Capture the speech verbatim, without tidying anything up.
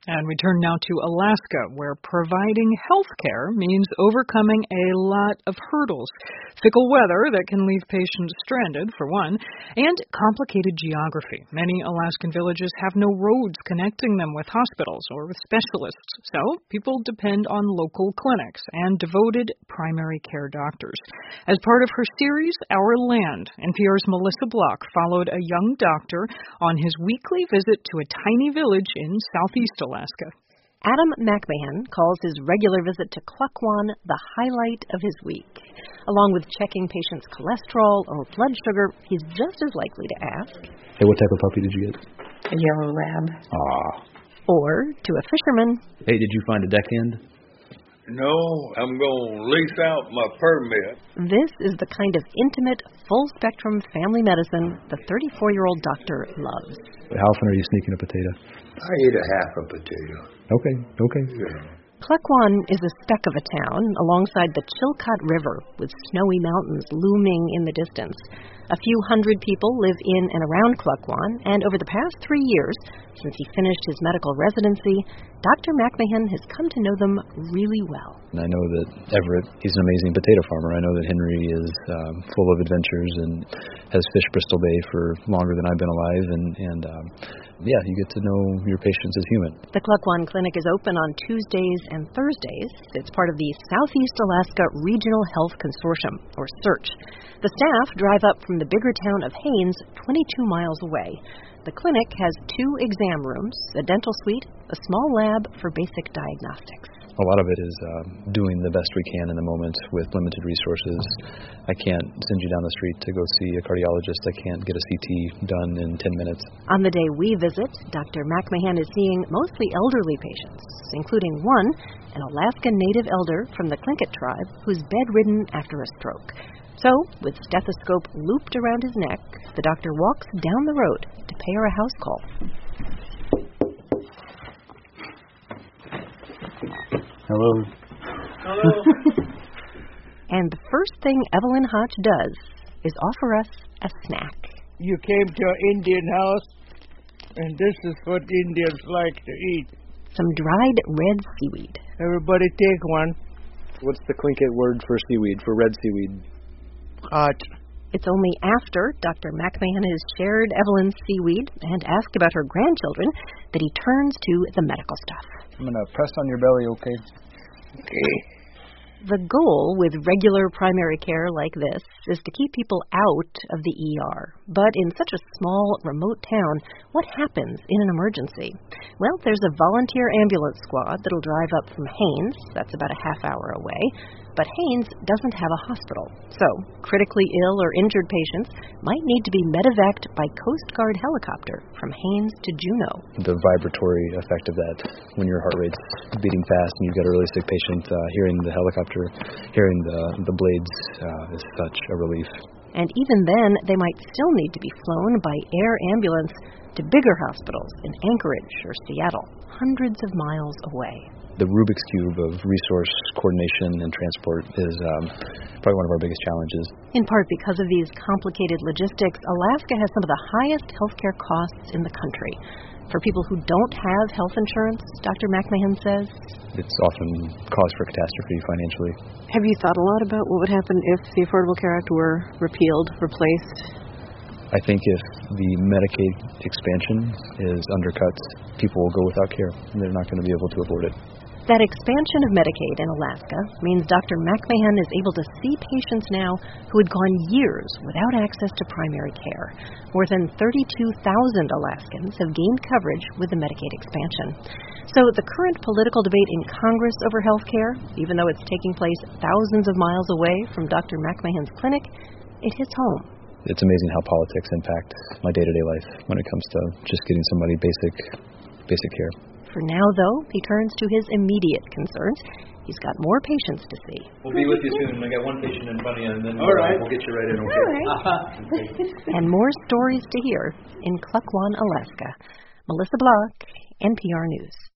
And we turn now to Alaska, where providing health care means overcoming a lot of hurdles. Fickle weather that can leave patients stranded, for one, and complicated geography. Many Alaskan villages have no roads connecting them with hospitals or with specialists, so people depend on local clinics and devoted primary care doctors. As part of her series, Our Land, N P R's Melissa Block followed a young doctor on his weekly visit to a tiny village in southeast Alaska. Alaska. Adam McMahon calls his regular visit to Klukwan the highlight of his week. Along with checking patients' cholesterol or blood sugar, he's just as likely to ask, "Hey, what type of puppy did you get?" A yellow lab. Ah. Or to a fisherman, "Hey, did you find a deckhand?" "No, I'm going to lease out my permit." This is the kind of intimate, full-spectrum family medicine the thirty-four-year-old doctor loves. How often are you sneaking a potato? I eat a half a potato. Okay, okay. Yeah. Klukwan is a speck of a town alongside the Chilkat River, with snowy mountains looming in the distance. A few hundred people live in and around Klukwan, and over the past three years, since he finished his medical residency, Doctor McMahon has come to know them really well. And I know that Everett, he's an amazing potato farmer. I know that Henry is um, full of adventures and has fished Bristol Bay for longer than I've been alive, and, and um, yeah, you get to know your patients as human. The Klukwan Clinic is open on Tuesdays and Thursdays. It's part of the Southeast Alaska Regional Health Consortium, or SEARCH. The staff drive up from the bigger town of Haines, twenty-two miles away. The clinic has two exam rooms, a dental suite, a small lab for basic diagnostics. A lot of it is um, doing the best we can in the moment with limited resources. I can't send you down the street to go see a cardiologist. I can't get a C T done in ten minutes. On the day we visit, Doctor McMahon is seeing mostly elderly patients, including one, an Alaskan Native elder from the Tlingit tribe, who's bedridden after a stroke. So, with stethoscope looped around his neck, the doctor walks down the road to pay her a house call. Hello. Hello. And the first thing Evelyn Hotch does is offer us a snack. You came to an Indian house, and this is what Indians like to eat. Some dried red seaweed. Everybody take one. What's the Tlingit word for seaweed, for red seaweed? Hot. It's only after Doctor McMahon has shared Evelyn's seaweed and asked about her grandchildren that he turns to the medical stuff. I'm going to press on your belly, okay? Okay. The goal with regular primary care like this is to keep people out of the E R. But in such a small, remote town, what happens in an emergency? Well, there's a volunteer ambulance squad that'll drive up from Haines, that's about a half hour away, but Haines doesn't have a hospital. So, critically ill or injured patients might need to be medevaced by Coast Guard helicopter from Haines to Juneau. The vibratory effect of that, when your heart rate's beating fast and you've got a really sick patient, uh, hearing the helicopter, hearing the, the blades uh, is such a relief. And even then, they might still need to be flown by air ambulance to bigger hospitals in Anchorage or Seattle, hundreds of miles away. The Rubik's Cube of resource coordination and transport is um, probably one of our biggest challenges. In part because of these complicated logistics, Alaska has some of the highest healthcare costs in the country. For people who don't have health insurance, Doctor McMahon says, it's often cause for catastrophe financially. Have you thought a lot about what would happen if the Affordable Care Act were repealed, replaced? I think if the Medicaid expansion is undercut, people will go without care. They're not going to be able to afford it. That expansion of Medicaid in Alaska means Doctor McMahon is able to see patients now who had gone years without access to primary care. More than thirty-two thousand Alaskans have gained coverage with the Medicaid expansion. So the current political debate in Congress over health care, even though it's taking place thousands of miles away from Doctor McMahon's clinic, it hits home. It's amazing how politics impact my day-to-day life when it comes to just getting somebody basic, basic care. For now, though, he turns to his immediate concerns. He's got more patients to see. We'll be with you soon. I got one patient in front of you, and then All right. we'll get you right in, okay? All right. And more stories to hear in Klukwan, Alaska. Melissa Block, N P R News.